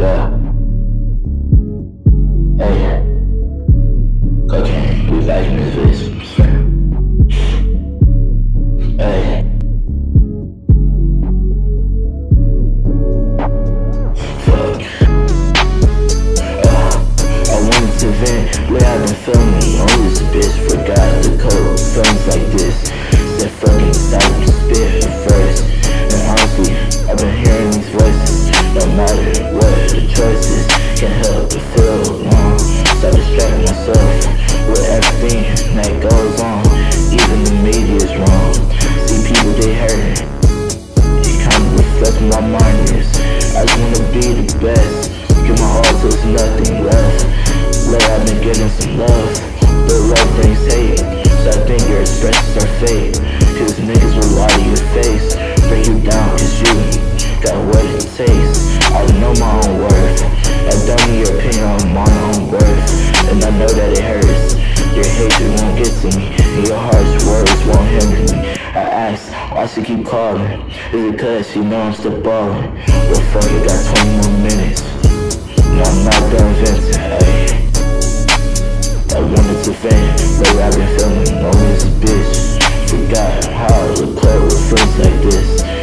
Yeah. Hey. Cocaine, we back in this bitch. Hey. Fuck. I wanted to vent, where I've been feeling. On this bitch, forgot the code. Feelings like this. Said fucking silent spit first. And honestly, I've been hearing these voices. No matter what the choices, can't help but feel wrong. Start distracting myself with everything that goes on. Even the media's wrong. See people, they hurt. It kinda reflects my mind is I just wanna be the best. Give my all till there's nothing left. Lately I've been getting some love, but love brings hate. So I think your expressions are fake, cause niggas will lie to your face, bring you down cause you got what it takes. I know my own worth, I don't need your opinion on my own worth. And I know that it hurts, your hatred won't get to me, and your harsh words won't hinder me. I ask, why she keep calling? Is it cause she know I'm still ballin'? Well fuck it, got 20 more minutes. No, I'm not done venting, ayy. I wanted to vent, lately I've been feeling on this bitch. Forgot how to play with friends like this.